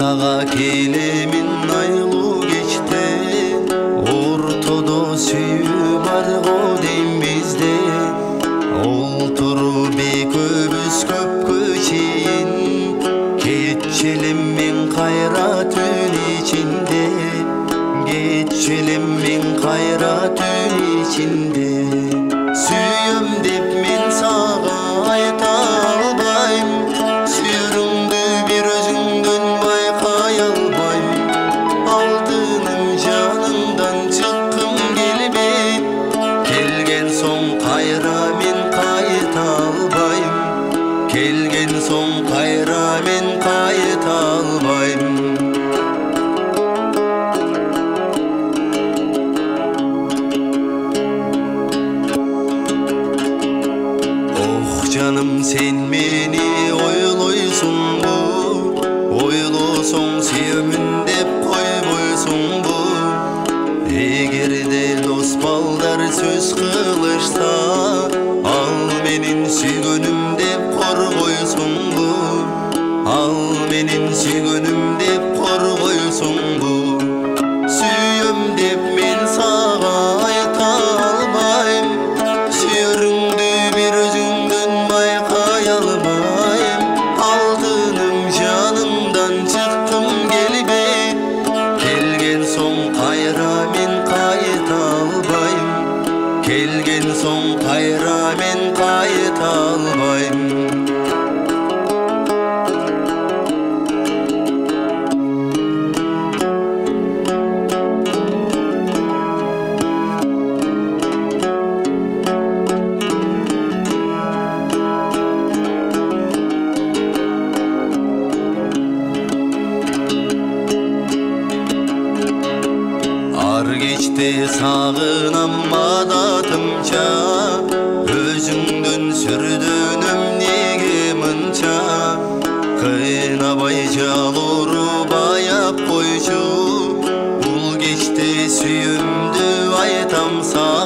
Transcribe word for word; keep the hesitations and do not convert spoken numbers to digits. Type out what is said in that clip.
сага келемин айлуу кечте, ортодо сүйүү бар го дейм бизде. Олтуруп экөөбүз көпкө чейин, кечелим мен кайра түн ичинде, кечелим мен кайра түн ичинде. Сүйөм деп мен сага айта албайм, сүйөрүңдү бир өзүңдөн байкай албайм. Алтыным жаныңдан чыккым келбейт, келген соң кайра мен кайта албайм, келген соң кайра мен кайта албайм. Canım sen meni oylойсуңбу, ойлосоң сүйөмүн деп койбойсуңбу. Эгерде дос балдар сөз кылышса, ал менин сүйгөнүм деп коргойсуңбу, ал менин сүйгөнүм деп коргойсуңбу. Сүйөм деп мен сага айта албайм, сүйөрүңдү бир өзүңдөн байкай албайм. Алтыным жанымдан чыккым келбейт, келген соң кайра мен кайта албайм, келген соң кайра мен кайта албайм. Ар кечте сагынам адатымча, өзүңдөн сүрдөнөм неге мынча. Кыйнабай жалооруп аяп койчу, бул кечте сүйөмдү айтам сага.